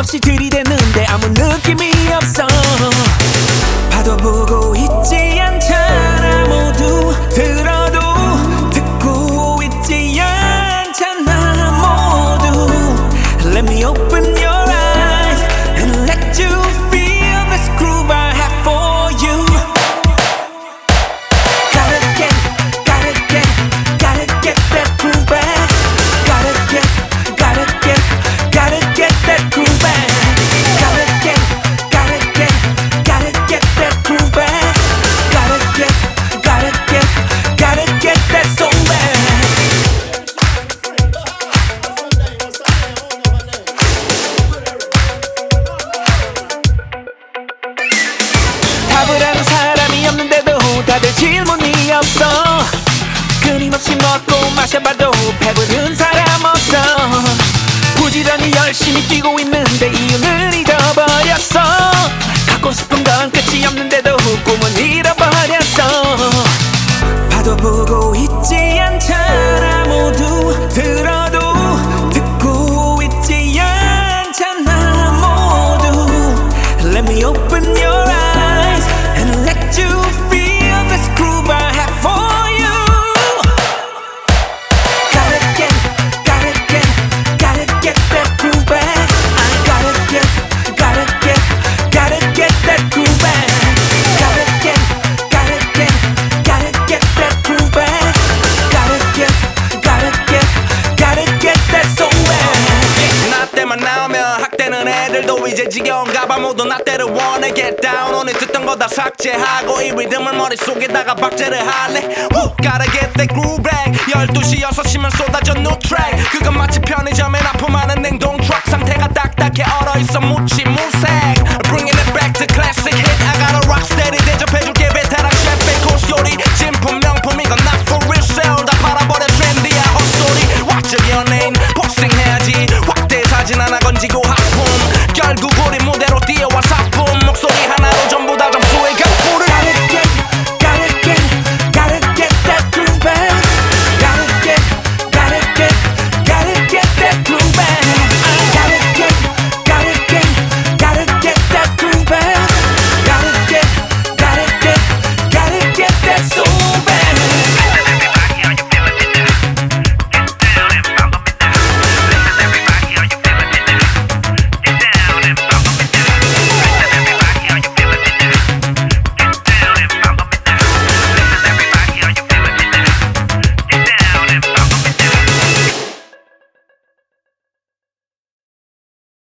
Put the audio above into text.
없이 들이대는데 아무 느낌이 없어. 봐도 보고 있지 않잖아. 모두 들어도 듣고 있지 않잖아. 모두 Let me open your eyes and let you feel this groove I have for you. Gotta get that groove back. Gotta get that groove back. Gotta get that groove back. Gotta get that soul back. 답을 아는 사람이 없는데도 다들 질문이 없어. 끊임없이 먹고 마셔봐도 배부른 사람 없어. 부지런히 열심히 뛰고 있는데 이유는 잊어버렸어. 갖고 싶은 건 끝이 없는데도 꿈은 잃어버렸어. 봐도 보고 있지 않잖아. 모두 들어도 듣고 있지 않잖아. 모두 Let me open your eyes and let you feel this groove I have for you. Gotta get that groove back. I gotta get that groove back. Gotta get that groove back. Gotta get that soul back. 나 때만 나오면 학대는 애들도 이제 지겨운가봐. 모두 나 때를 원해. Get down 오늘 듣던 거 다 삭제하고 이 리듬을 머릿속에다가 박제를 할래. Gotta get that groove back. 12시 6시면 쏟아져 new track. 그건 마치